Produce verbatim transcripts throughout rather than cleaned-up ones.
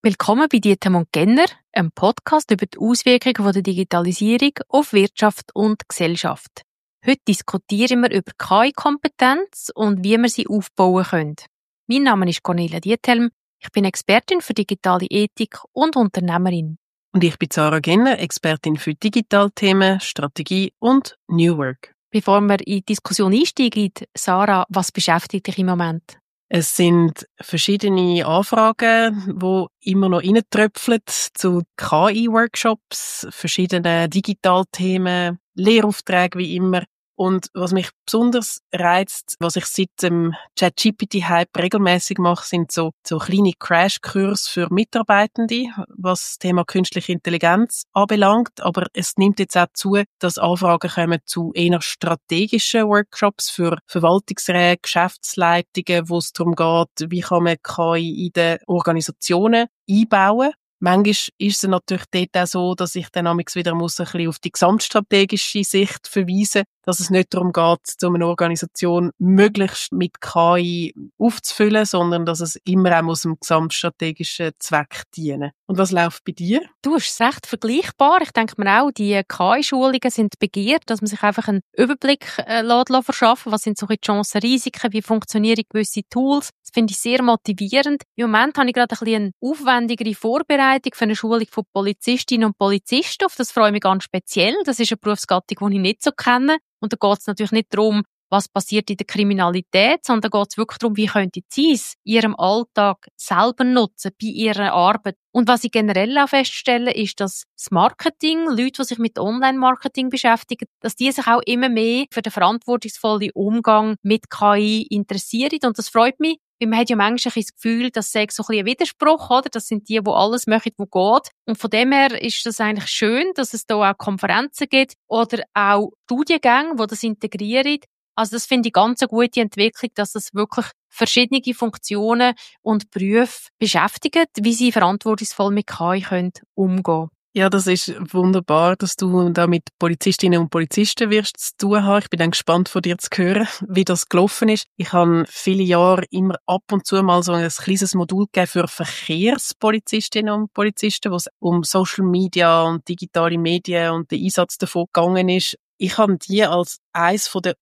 Willkommen bei Dietem und Genner, einem Podcast über die Auswirkungen der Digitalisierung auf Wirtschaft und Gesellschaft. Heute diskutieren wir über K I-Kompetenz und wie wir sie aufbauen können. Mein Name ist Cornelia Diethelm, ich bin Expertin für digitale Ethik und Unternehmerin. Und ich bin Sarah Genner, Expertin für Digitalthemen, Strategie und New Work. Bevor wir in die Diskussion einsteigen, Sarah, was beschäftigt dich im Moment? Es sind verschiedene Anfragen, die immer noch reintröpfeln zu K I-Workshops, verschiedene Digitalthemen, Lehraufträge wie immer. Und was mich besonders reizt, was ich seit dem ChatGPT-Hype regelmäßig mache, sind so, so kleine Crashkurse für Mitarbeitende, was das Thema künstliche Intelligenz anbelangt. Aber es nimmt jetzt auch zu, dass Anfragen kommen zu eher strategischen Workshops für Verwaltungsräte, Geschäftsleitungen, wo es darum geht, wie kann man K I in den Organisationen einbauen. Manchmal ist es natürlich dort auch so, dass ich dann manchmal wieder muss ein bisschen auf die gesamtstrategische Sicht verweisen, dass es nicht darum geht, so eine Organisation möglichst mit K I aufzufüllen, sondern dass es immer auch muss dem gesamtstrategischen Zweck dienen. Und was läuft bei dir? Du, es ist echt vergleichbar. Ich denke mir auch, die K I-Schulungen sind begehrt, dass man sich einfach einen Überblick äh, lässt, lässt verschaffen. Was sind so die Chancen, Risiken, wie funktionieren gewisse Tools? Das finde ich sehr motivierend. Im Moment habe ich gerade ein bisschen eine aufwendigere Vorbereitung für eine Schulung von Polizistinnen und Polizisten. Auf das freue ich mich ganz speziell. Das ist eine Berufsgattung, die ich nicht so kenne. Und da geht es natürlich nicht darum, was passiert in der Kriminalität, sondern da geht es wirklich darum, wie könnte sie es in ihrem Alltag selber nutzen, bei ihrer Arbeit. Und was ich generell auch feststelle, ist, dass das Marketing, Leute, die sich mit Online-Marketing beschäftigen, dass die sich auch immer mehr für den verantwortungsvollen Umgang mit K I interessieren. Und das freut mich, weil man hat ja manchmal das Gefühl, das sei so ein bisschen ein Widerspruch, oder? Das sind die, die alles machen, was geht. Und von dem her ist das eigentlich schön, dass es da auch Konferenzen gibt oder auch Studiengänge, die das integrieren. Also das finde ich ganz eine gute Entwicklung, dass das wirklich verschiedene Funktionen und Berufe beschäftigt, wie sie verantwortungsvoll mit K I können umgehen. Ja, das ist wunderbar, dass du da mit Polizistinnen und Polizisten wirst zu tun haben. Ich bin dann gespannt von dir zu hören, wie das gelaufen ist. Ich habe viele Jahre immer ab und zu mal so ein kleines Modul gegeben für Verkehrspolizistinnen und Polizisten, wo es um Social Media und digitale Medien und den Einsatz davon gegangen ist. Ich habe die als eines der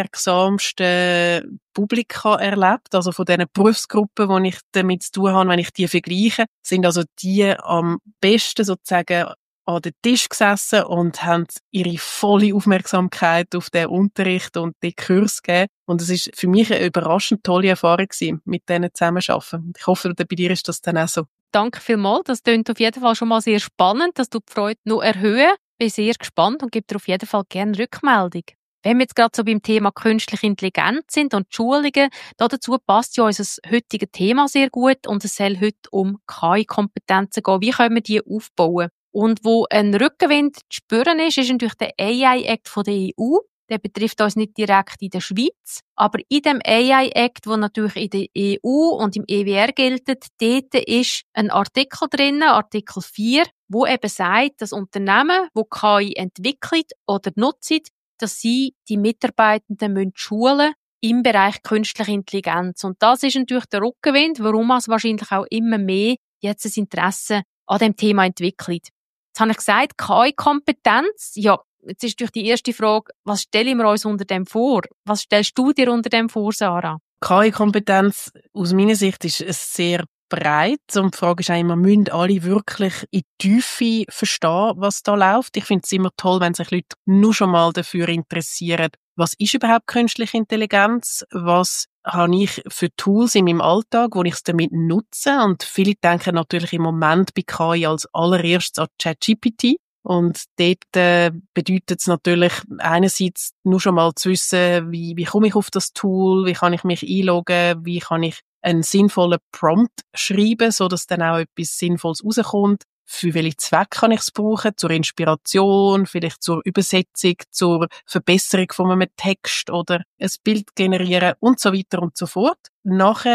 aufmerksamsten Publika erlebt, also von diesen Berufsgruppen, die ich damit zu tun habe, wenn ich die vergleiche, sind also die am besten sozusagen an den Tisch gesessen und haben ihre volle Aufmerksamkeit auf den Unterricht und den Kurs gegeben. Und es ist für mich eine überraschend tolle Erfahrung gewesen, mit denen zusammenzuarbeiten. Ich hoffe, bei dir ist das dann auch so. Danke vielmals. Das klingt auf jeden Fall schon mal sehr spannend, dass du die Freude noch erhöhen. Ich bin sehr gespannt und gebe dir auf jeden Fall gerne Rückmeldung. Wenn wir jetzt gerade so beim Thema künstliche Intelligenz sind und die Schulungen, dazu passt ja unser heutiges Thema sehr gut und es soll heute um K I-Kompetenzen gehen. Wie können wir die aufbauen? Und wo ein Rückenwind zu spüren ist, ist natürlich der A I-Act von der E U. Der betrifft uns nicht direkt in der Schweiz, aber in dem A I-Act, der natürlich in der E U und im E W R gilt, dort ist ein Artikel drin, Artikel vier, wo eben sagt, dass Unternehmen, die K I entwickeln oder nutzen, dass sie die Mitarbeitenden schulen müssen im Bereich künstliche Intelligenz. Und das ist natürlich der Rückenwind, warum es wahrscheinlich auch immer mehr jetzt ein Interesse an dem Thema entwickelt. Jetzt habe ich gesagt, K I-Kompetenz, ja, jetzt ist natürlich die erste Frage, was stellen wir uns unter dem vor? Was stellst du dir unter dem vor, Sarah? K I-Kompetenz aus meiner Sicht ist es sehr breit und die Frage ist auch immer, müssen alle wirklich in die Tiefe verstehen, was da läuft? Ich finde es immer toll, wenn sich Leute nur schon mal dafür interessieren, was ist überhaupt künstliche Intelligenz? Was habe ich für Tools in meinem Alltag, wo ich es damit nutze? Und viele denken natürlich im Moment bei K I als allererstes an ChatGPT. Und dort äh, bedeutet es natürlich einerseits nur schon mal zu wissen, wie, wie komme ich auf das Tool, wie kann ich mich einloggen, wie kann ich einen sinnvollen Prompt schreiben, so dass dann auch etwas Sinnvolles rauskommt. Für welchen Zweck kann ich es brauchen? Zur Inspiration, vielleicht zur Übersetzung, zur Verbesserung von einem Text oder ein Bild generieren und so weiter und so fort. Nachher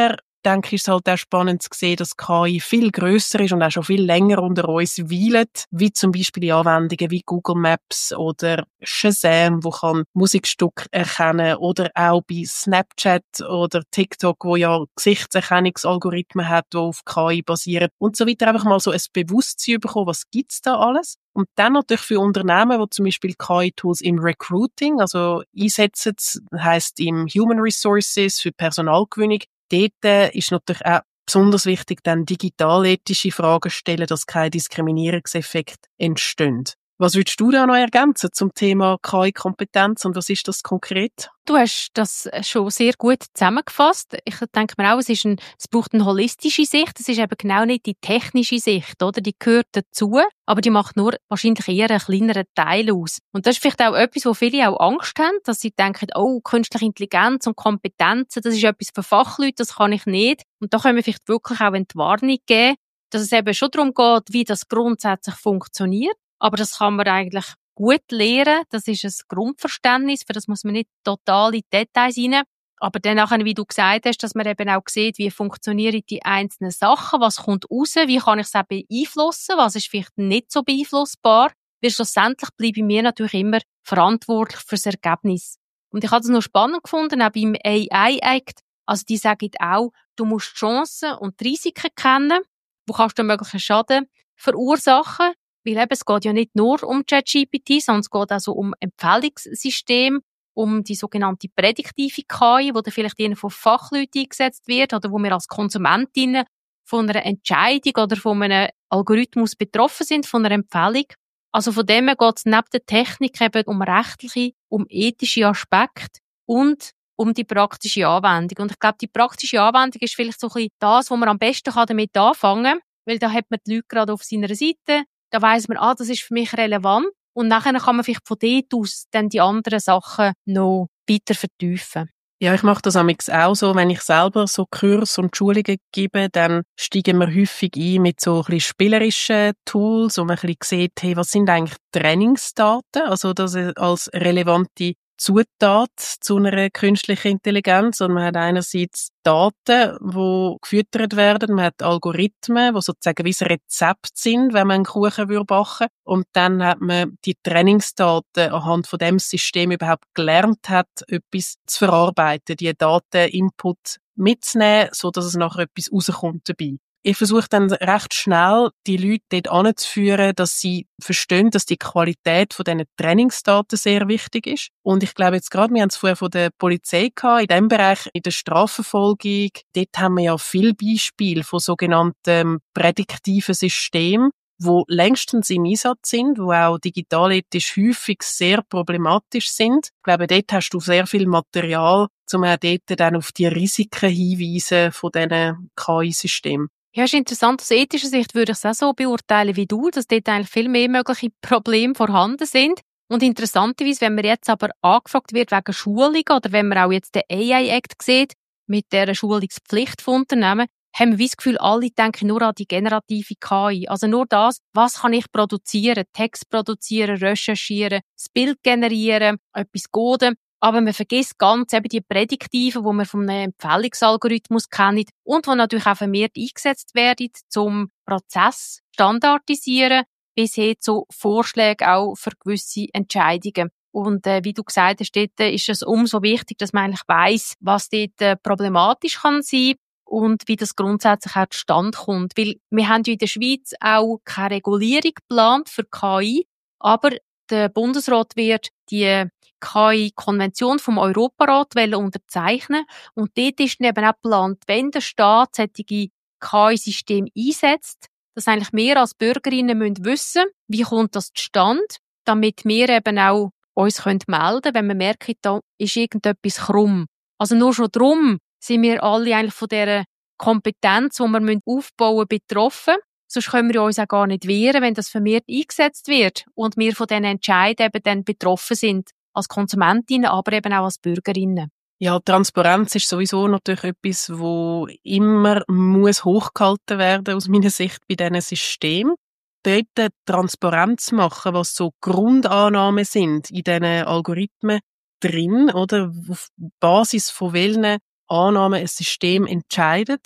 denke ich, ist es halt auch spannend zu sehen, dass K I viel grösser ist und auch schon viel länger unter uns weilt, wie zum Beispiel die Anwendungen wie Google Maps oder Shazam, wo kann Musikstücke erkennen, oder auch bei Snapchat oder TikTok, wo ja Gesichtserkennungsalgorithmen hat, die auf K I basieren und so weiter. Einfach mal so ein Bewusstsein bekommen, was gibt's da alles? Und dann natürlich für Unternehmen, die zum Beispiel K I-Tools im Recruiting, also einsetzen, heisst im Human Resources für Personalgewinnung. Dort ist natürlich auch besonders wichtig, dann digitalethische Fragen stellen, dass keine Diskriminierungseffekte entstehen. Was würdest du da noch ergänzen zum Thema K I-Kompetenz und was ist das konkret? Du hast das schon sehr gut zusammengefasst. Ich denke mir auch, es, ist ein, es braucht eine holistische Sicht. Es ist eben genau nicht die technische Sicht, oder? Die gehört dazu, aber die macht nur wahrscheinlich eher einen kleineren Teil aus. Und das ist vielleicht auch etwas, wo viele auch Angst haben, dass sie denken, oh, künstliche Intelligenz und Kompetenzen, das ist etwas für Fachleute, das kann ich nicht. Und da können wir vielleicht wirklich auch Entwarnung geben, dass es eben schon darum geht, wie das grundsätzlich funktioniert. Aber das kann man eigentlich gut lernen. Das ist ein Grundverständnis. Für das muss man nicht total in die Details rein. Aber dann nachher, wie du gesagt hast, dass man eben auch sieht, wie funktionieren die einzelnen Sachen, was kommt raus, wie kann ich es auch beeinflussen, was ist vielleicht nicht so beeinflussbar. Weil schlussendlich bleibe ich mir natürlich immer verantwortlich für das Ergebnis. Und ich habe es noch spannend gefunden, auch beim A I-Act. Also die sagen auch, du musst die Chancen und die Risiken kennen. Wo kannst du möglichen Schaden verursachen? Weil eben, es geht ja nicht nur um ChatGPT, sondern es geht also um Empfehlungssystem, um die sogenannte prädiktive K I, die dann vielleicht eher von Fachleuten eingesetzt wird oder wo wir als Konsumentinnen von einer Entscheidung oder von einem Algorithmus betroffen sind, von einer Empfehlung. Also von dem her geht es neben der Technik eben um rechtliche, um ethische Aspekte und um die praktische Anwendung. Und ich glaube, die praktische Anwendung ist vielleicht so ein bisschen das, wo man am besten damit anfangen kann, weil da hat man die Leute gerade auf seiner Seite. Da weiss man, ah, das ist für mich relevant. Und nachher kann man vielleicht von dort aus dann die anderen Sachen noch weiter vertiefen. Ja, ich mache das amigs auch so, wenn ich selber so Kurs und Schulungen gebe, dann steigen wir häufig ein mit so ein bisschen spielerischen Tools, wo man ein bisschen sieht, hey, was sind eigentlich Trainingsdaten? Also das als relevante Zutat zu einer künstlichen Intelligenz. Und man hat einerseits Daten, die gefüttert werden, man hat Algorithmen, die sozusagen wie ein Rezept sind, wenn man einen Kuchen backen würde. Und dann hat man die Trainingsdaten anhand von dem System überhaupt gelernt hat, etwas zu verarbeiten, die Dateninput mitzunehmen, so dass es nachher etwas rauskommt dabei. Ich versuche dann recht schnell, die Leute dort anzuführen, dass sie verstehen, dass die Qualität von diesen Trainingsdaten sehr wichtig ist. Und ich glaube jetzt gerade, wir haben es vorher von der Polizei gehabt, in diesem Bereich, in der Strafverfolgung, dort haben wir ja viele Beispiele von sogenannten prädiktiven Systemen, die längstens im Einsatz sind, die auch digitalethisch häufig sehr problematisch sind. Ich glaube, dort hast du sehr viel Material, um auch dort dann auf die Risiken hinzuweisen von diesen K I-Systemen. Ja, ist interessant. Aus ethischer Sicht würde ich es auch so beurteilen wie du, dass dort eigentlich viel mehr mögliche Probleme vorhanden sind. Und interessanterweise, wenn man jetzt aber angefragt wird wegen Schulung oder wenn man auch jetzt den A I-Act sieht, mit der Schulungspflicht von Unternehmen, haben wir das Gefühl, alle denken nur an die generative K I. Also nur das, was kann ich produzieren? Text produzieren, recherchieren, das Bild generieren, etwas coden. Aber man vergisst ganz eben die Prädiktiven, die man vom Empfehlungsalgorithmus kennt und die natürlich auch vermehrt eingesetzt werden, zum Prozess standardisieren, bis hin zu Vorschlägen auch für gewisse Entscheidungen. Und äh, wie du gesagt hast, dort ist es umso wichtig, dass man eigentlich weiss, was dort äh, problematisch kann sein und wie das grundsätzlich auch zustande kommt. Weil wir haben ja in der Schweiz auch keine Regulierung geplant für K I, aber der Bundesrat wird die K I-Konvention vom Europarat unterzeichnen und dort ist dann eben auch geplant, wenn der Staat solche K I-Systeme einsetzt, dass eigentlich wir als Bürgerinnen müssen wissen, wie kommt das zustande, damit wir eben auch uns melden können, wenn wir merken, da ist irgendetwas krumm. Also nur schon darum sind wir alle eigentlich von dieser Kompetenz, die wir aufbauen müssen, betroffen. Sonst können wir uns auch gar nicht wehren, wenn das vermehrt eingesetzt wird und wir von diesen Entscheidungen eben dann betroffen sind. Als Konsumentinnen, aber eben auch als Bürgerinnen. Ja, Transparenz ist sowieso natürlich etwas, wo immer muss hochgehalten werden aus meiner Sicht bei diesen Systemen. Dort Transparenz machen, was so Grundannahmen sind in diesen Algorithmen drin, oder auf Basis von welchen Annahmen ein System entscheidet.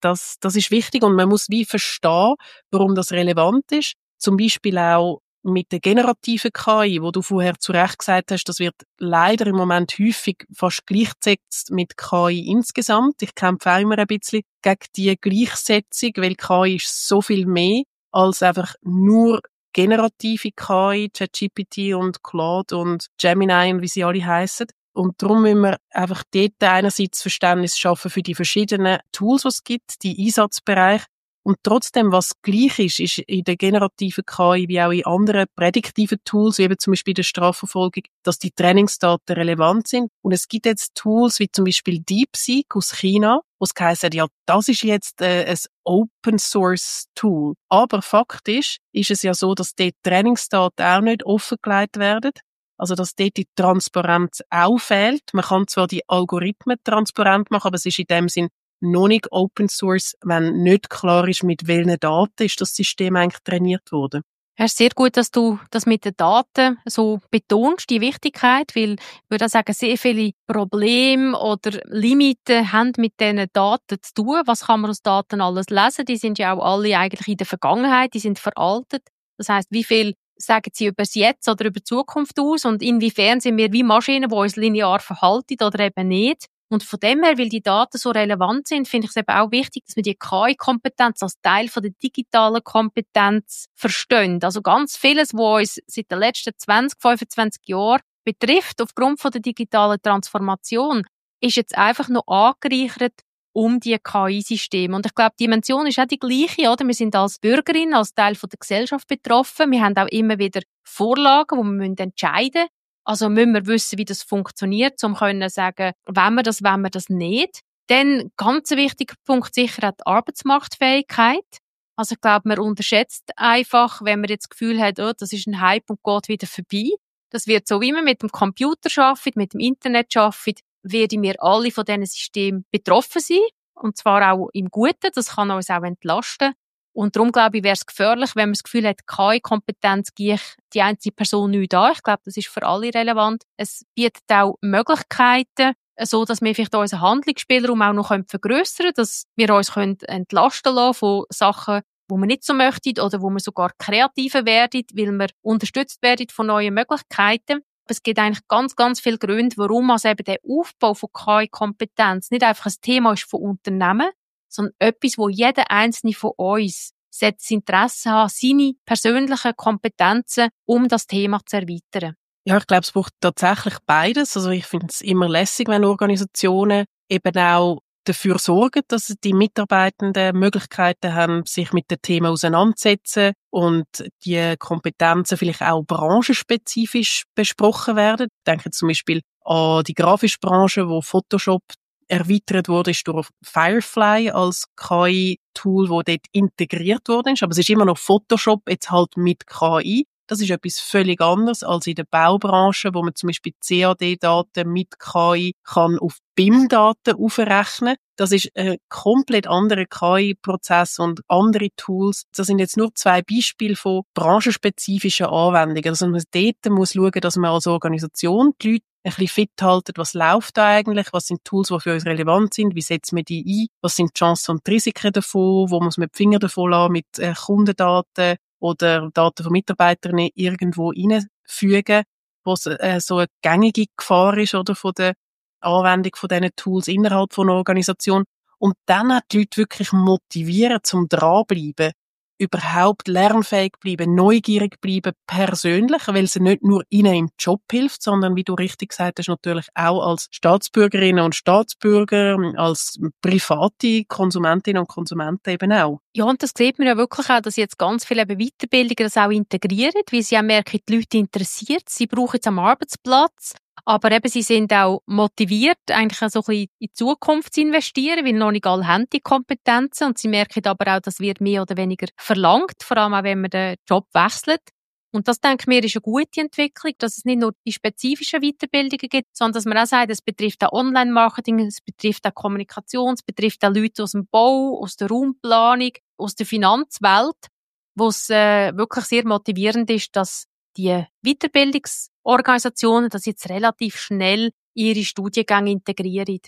das, das ist wichtig und man muss wie verstehen, warum das relevant ist. Zum Beispiel auch mit der generativen K I, wo du vorher zu Recht gesagt hast, das wird leider im Moment häufig fast gleichgesetzt mit K I insgesamt. Ich kämpfe auch immer ein bisschen gegen die Gleichsetzung, weil K I ist so viel mehr als einfach nur generative K I, ChatGPT und Claude und Gemini und wie sie alle heissen. Und darum müssen wir einfach dort einerseits Verständnis schaffen für die verschiedenen Tools, die es gibt, die Einsatzbereiche. Und trotzdem, was gleich ist, ist in der generativen K I wie auch in anderen prädiktiven Tools, wie eben zum Beispiel der Strafverfolgung, dass die Trainingsdaten relevant sind. Und es gibt jetzt Tools wie zum Beispiel DeepSeek aus China, wo es geheißen hat, ja, das ist jetzt äh, ein Open-Source-Tool. Aber faktisch ist es ja so, dass dort Trainingsdaten auch nicht offengelegt werden. Also, dass dort die Transparenz auch fehlt. Man kann zwar die Algorithmen transparent machen, aber es ist in dem Sinn noch nicht Open Source, wenn nicht klar ist, mit welchen Daten ist das System eigentlich trainiert worden. Es ist sehr gut, dass du das mit den Daten so betonst, die Wichtigkeit, weil ich würde auch sagen, sehr viele Probleme oder Limiten haben mit diesen Daten zu tun. Was kann man aus Daten alles lesen? Die sind ja auch alle eigentlich in der Vergangenheit, die sind veraltet. Das heisst, wie viel sagen sie über das Jetzt oder über die Zukunft aus und inwiefern sind wir wie Maschinen, die uns linear verhalten oder eben nicht. Und von dem her, weil die Daten so relevant sind, finde ich es eben auch wichtig, dass wir die K I-Kompetenz als Teil von der digitalen Kompetenz verstehen. Also ganz vieles, was uns seit den letzten zwanzig, fünfundzwanzig Jahren betrifft, aufgrund von der digitalen Transformation, ist jetzt einfach noch angereichert um die K I-Systeme. Und ich glaube, die Dimension ist auch die gleiche, oder? Wir sind als Bürgerin, als Teil von der Gesellschaft betroffen. Wir haben auch immer wieder Vorlagen, wo wir entscheiden müssen. Also müssen wir wissen, wie das funktioniert, um können sagen, wollen wir das, wollen wir das nicht. Dann ganz ein wichtiger Punkt sicher auch die Arbeitsmarktfähigkeit. Also ich glaube, man unterschätzt einfach, wenn man jetzt das Gefühl hat, oh, das ist ein Hype und geht wieder vorbei. Das wird so, wie man mit dem Computer arbeitet, mit dem Internet arbeitet, werden wir alle von diesen Systemen betroffen sein. Und zwar auch im Guten. Das kann uns auch entlasten. Und darum, glaube ich, wäre es gefährlich, wenn man das Gefühl hat, K I-Kompetenz gehe ich die einzige Person nicht an. Ich glaube, das ist für alle relevant. Es bietet auch Möglichkeiten, so dass wir vielleicht unseren Handlungsspielraum auch noch vergrössern können, dass wir uns entlasten lassen von Sachen, wo wir nicht so möchten oder wo wir sogar kreativer werden, weil wir unterstützt werden von neuen Möglichkeiten. Es gibt eigentlich ganz, ganz viele Gründe, warum also eben der Aufbau von K I-Kompetenz nicht einfach ein Thema ist von Unternehmen, sondern etwas, wo jeder Einzelne von uns das Interesse hat, seine persönlichen Kompetenzen, um das Thema zu erweitern. Ja, ich glaube, es braucht tatsächlich beides. Also ich finde es immer lässig, wenn Organisationen eben auch dafür sorgen, dass die Mitarbeitenden Möglichkeiten haben, sich mit dem Thema auseinanderzusetzen und die Kompetenzen vielleicht auch branchenspezifisch besprochen werden. Ich denke zum Beispiel an die grafische Branche, wo Photoshop erweitert wurde, ist durch Firefly als K I-Tool, wo dort integriert worden ist. Aber es ist immer noch Photoshop, jetzt halt mit K I. Das ist etwas völlig anderes als in der Baubranche, wo man zum Beispiel C A D-Daten mit K I kann auf B I M-Daten aufrechnen. Das ist ein komplett anderer K I-Prozess und andere Tools. Das sind jetzt nur zwei Beispiele von branchenspezifischen Anwendungen. Also man dort muss schauen, dass man als Organisation die Leute ein bisschen fit halten, was läuft da eigentlich, was sind Tools, die für uns relevant sind, wie setzen wir die ein, was sind die Chancen und die Risiken davon, wo muss man die Finger davon lassen mit äh, Kundendaten oder Daten von Mitarbeitern irgendwo reinfügen, wo es äh, so eine gängige Gefahr ist oder von der Anwendung von diesen Tools innerhalb von einer Organisation. Und dann hat die Leute wirklich motivieren, zum dranbleiben, überhaupt lernfähig bleiben, neugierig bleiben, persönlich, weil es nicht nur ihnen im Job hilft, sondern, wie du richtig gesagt hast, natürlich auch als Staatsbürgerinnen und Staatsbürger, als private Konsumentinnen und Konsumenten eben auch. Ja, und das sieht man ja wirklich auch, dass jetzt ganz viele eben Weiterbildungen das auch integrieren, weil sie auch merken, die Leute interessiert, sie brauchen es am Arbeitsplatz. Aber eben, sie sind auch motiviert, eigentlich so ein bisschen in die Zukunft zu investieren, weil noch nicht alle haben die Kompetenzen. Und sie merken aber auch, das wird mehr oder weniger verlangt, vor allem auch, wenn man den Job wechselt. Und das, denke ich mir, ist eine gute Entwicklung, dass es nicht nur die spezifischen Weiterbildungen gibt, sondern dass man auch sagt, es betrifft auch Online-Marketing, es betrifft auch Kommunikation, es betrifft auch Leute aus dem Bau, aus der Raumplanung, aus der Finanzwelt, wo es äh, wirklich sehr motivierend ist, dass die Weiterbildungsorganisationen das jetzt relativ schnell ihre Studiengänge integrieren.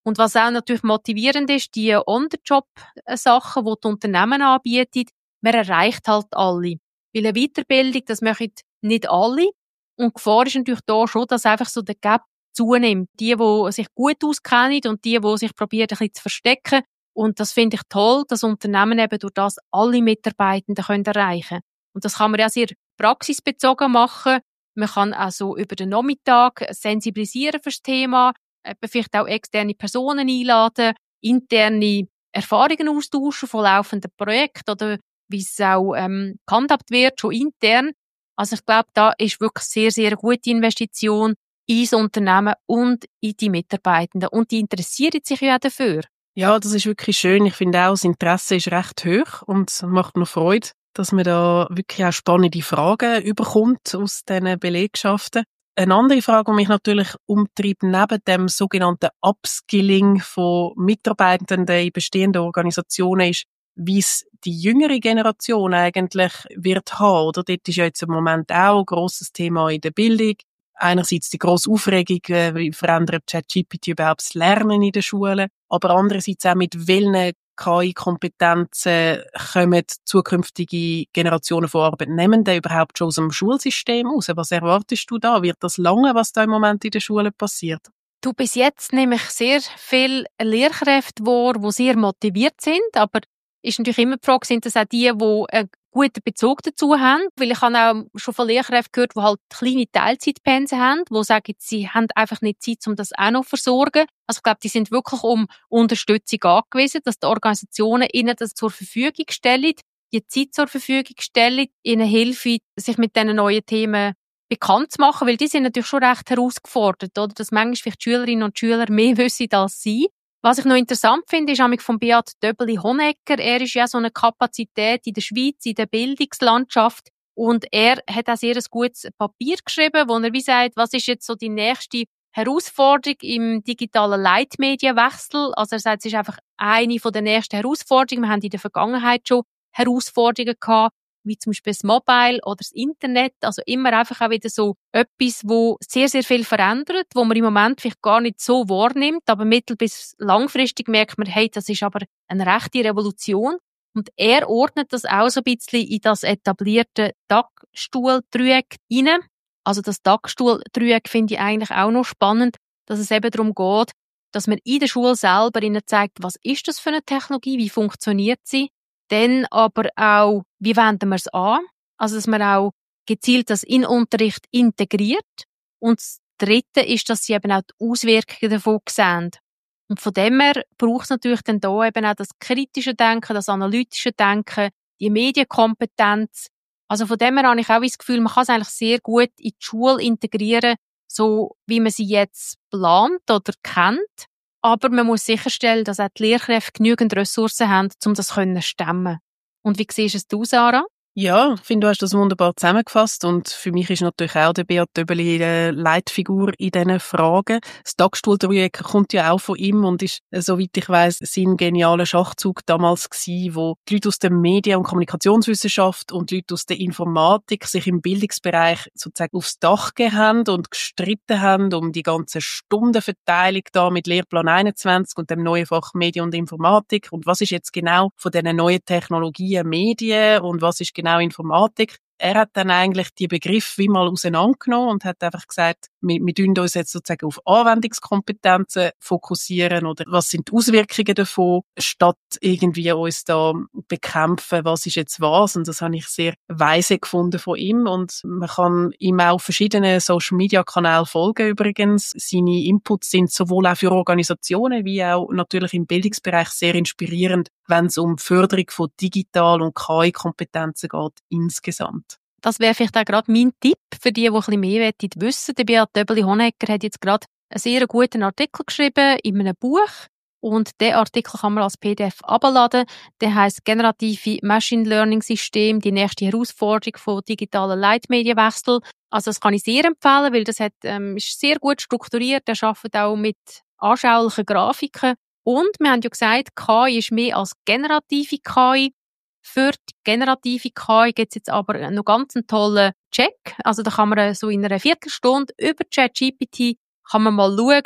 Und was auch natürlich motivierend ist, die On-the-Job-Sachen, die die Unternehmen anbieten, man erreicht halt alle. Weil eine Weiterbildung, das machen nicht alle. Und die Gefahr ist natürlich da schon, dass einfach so der Gap zunimmt. Die, die sich gut auskennen und die, die sich probieren, ein bisschen zu verstecken. Und das finde ich toll, dass Unternehmen eben durch das alle Mitarbeitenden können erreichen können. Und das kann man ja sehr praxisbezogen machen. Man kann also über den Nachmittag sensibilisieren für das Thema, vielleicht auch externe Personen einladen, interne Erfahrungen austauschen von laufenden Projekten oder wie es auch ähm, gehandhabt wird, schon intern. Also ich glaube, da ist wirklich sehr, sehr gute Investition ins Unternehmen und in die Mitarbeitenden. Und die interessieren sich ja auch dafür. Ja, das ist wirklich schön. Ich finde auch, das Interesse ist recht hoch und macht mir Freude, dass man da wirklich auch spannende Fragen überkommt aus diesen Belegschaften. Eine andere Frage, die mich natürlich umtreibt, neben dem sogenannten Upskilling von Mitarbeitenden in bestehenden Organisationen, ist, wie es die jüngere Generation eigentlich wird haben. Oder dort ist ja jetzt im Moment auch ein grosses Thema in der Bildung. Einerseits die grosse Aufregung, wie verändert ChatGPT überhaupt das Lernen in den Schulen, aber andererseits auch mit welchen K I-Kompetenzen kommen zukünftige Generationen von Arbeitnehmenden überhaupt schon aus dem Schulsystem raus? Was erwartest du da? Wird das lange, was da im Moment in den Schulen passiert? Du, bis jetzt nehme ich sehr viele Lehrkräfte wahr, die sehr motiviert sind, aber ist natürlich immer die Frage, sind das auch die, die einen guten Bezug dazu haben? Weil ich habe auch schon von Lehrkräften gehört, die halt kleine Teilzeitpensen haben, die sagen, sie haben einfach nicht Zeit, um das auch noch zu versorgen. Also ich glaube, die sind wirklich um Unterstützung angewiesen, dass die Organisationen ihnen das zur Verfügung stellen, die Zeit zur Verfügung stellen, ihnen helfen, sich mit diesen neuen Themen bekannt zu machen, weil die sind natürlich schon recht herausgefordert, oder? Dass manchmal vielleicht die Schülerinnen und Schüler mehr wissen als sie. Was ich noch interessant finde, ist nämlich von Beat Döbeli-Honegger. Er ist ja so eine Kapazität in der Schweiz, in der Bildungslandschaft. Und er hat auch sehr ein gutes Papier geschrieben, wo er wie sagt, was ist jetzt so die nächste Herausforderung im digitalen Leitmedienwechsel. Also er sagt, es ist einfach eine von der nächsten Herausforderungen. Wir haben in der Vergangenheit schon Herausforderungen gehabt, wie zum Beispiel das Mobile oder das Internet. Also immer einfach auch wieder so etwas, wo sehr, sehr viel verändert, wo man im Moment vielleicht gar nicht so wahrnimmt, aber mittel- bis langfristig merkt man, hey, das ist aber eine rechte Revolution. Und er ordnet das auch so ein bisschen in das etablierte Dachstuhldreieck hinein. Also das Dachstuhldreieck finde ich eigentlich auch noch spannend, dass es eben darum geht, dass man in der Schule selber ihnen zeigt, was ist das für eine Technologie, wie funktioniert sie, dann aber auch, wie wenden wir es an? Also, dass man auch gezielt das in Unterricht integriert. Und das Dritte ist, dass sie eben auch die Auswirkungen davon sehen. Und von dem her braucht es natürlich dann da eben auch das kritische Denken, das analytische Denken, die Medienkompetenz. Also von dem her habe ich auch das Gefühl, man kann es eigentlich sehr gut in die Schule integrieren, so wie man sie jetzt plant oder kennt. Aber man muss sicherstellen, dass auch die Lehrkräfte genügend Ressourcen haben, um das zu stemmen. Und wie siehst es du, Sarah? Ja, ich finde, du hast das wunderbar zusammengefasst und für mich ist natürlich auch der Beat Döbeli eine Leitfigur in diesen Fragen. Das Dachstuhldreieck kommt ja auch von ihm und ist, soweit ich weiss, sein genialer Schachzug damals gewesen, wo die Leute aus der Medien- und Kommunikationswissenschaft und die Leute aus der Informatik sich im Bildungsbereich sozusagen aufs Dach gegeben haben und gestritten haben um die ganze Stundenverteilung da mit Lehrplan einundzwanzig und dem neuen Fach Medien und Informatik und was ist jetzt genau von diesen neuen Technologien Medien und was ist genau Informatik. Er hat dann eigentlich die Begriffe wie mal auseinandergenommen und hat einfach gesagt, wir, wir tun uns jetzt sozusagen auf Anwendungskompetenzen fokussieren oder was sind die Auswirkungen davon, statt irgendwie uns da bekämpfen, was ist jetzt was. Und das habe ich sehr weise gefunden von ihm und man kann ihm auch verschiedene Social-Media-Kanäle folgen übrigens. Seine Inputs sind sowohl auch für Organisationen wie auch natürlich im Bildungsbereich sehr inspirierend, wenn es um die Förderung von Digital- und K I-Kompetenzen geht insgesamt. Das wäre vielleicht auch gerade mein Tipp für die, die ein bisschen mehr wissen wollen. Der Beat Döbeli-Honegger hat jetzt gerade einen sehr guten Artikel geschrieben in einem Buch. Und den Artikel kann man als P D F abladen. Der heisst «Generative Machine Learning System, die nächste Herausforderung von digitalen Leitmedienwechsel». Also das kann ich sehr empfehlen, weil das hat, ähm, ist sehr gut strukturiert. Er arbeitet auch mit anschaulichen Grafiken. Und wir haben ja gesagt, K I ist mehr als generative K I. Für die generative K I gibt es jetzt aber noch ganz einen tollen Check. Also da kann man so in einer Viertelstunde über ChatGPT kann man mal schauen,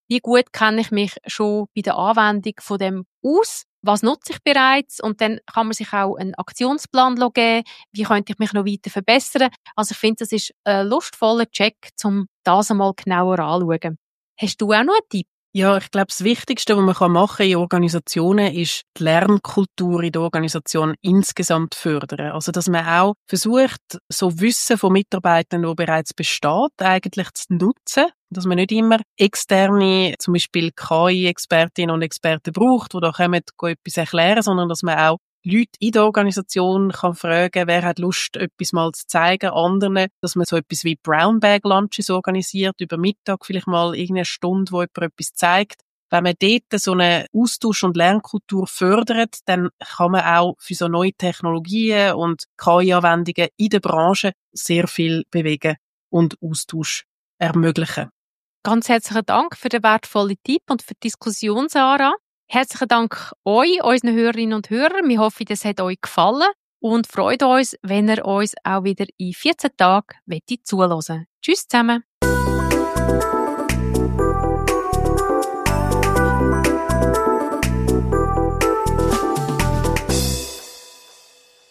wie gut kenne ich mich schon bei der Anwendung von dem aus, was nutze ich bereits, und dann kann man sich auch einen Aktionsplan geben, wie könnte ich mich noch weiter verbessern. Also ich finde, das ist ein lustvoller Check, um das einmal genauer anzuschauen. Hast du auch noch einen Tipp? Ja, ich glaube, das Wichtigste, was man machen kann in Organisationen, ist die Lernkultur in der Organisation insgesamt fördern. Also, dass man auch versucht, so Wissen von Mitarbeitern, die bereits besteht, eigentlich zu nutzen. Dass man nicht immer externe, zum Beispiel K I-Expertinnen und Experten braucht, die da kommen, etwas erklären, sondern dass man auch Leute in der Organisation kann fragen, wer hat Lust, etwas mal zu zeigen, anderen, dass man so etwas wie Brown Bag Lunches organisiert, über Mittag vielleicht mal irgendeine Stunde, wo jemand etwas zeigt. Wenn man dort so eine Austausch- und Lernkultur fördert, dann kann man auch für so neue Technologien und K I-Anwendungen in der Branche sehr viel bewegen und Austausch ermöglichen. Ganz herzlichen Dank für den wertvollen Tipp und für die Diskussion, Sarah. Herzlichen Dank euch, unseren Hörerinnen und Hörern. Wir hoffen, das hat euch gefallen und freut uns, wenn ihr uns auch wieder in vierzehn Tagen zuhören wollt. Tschüss zusammen.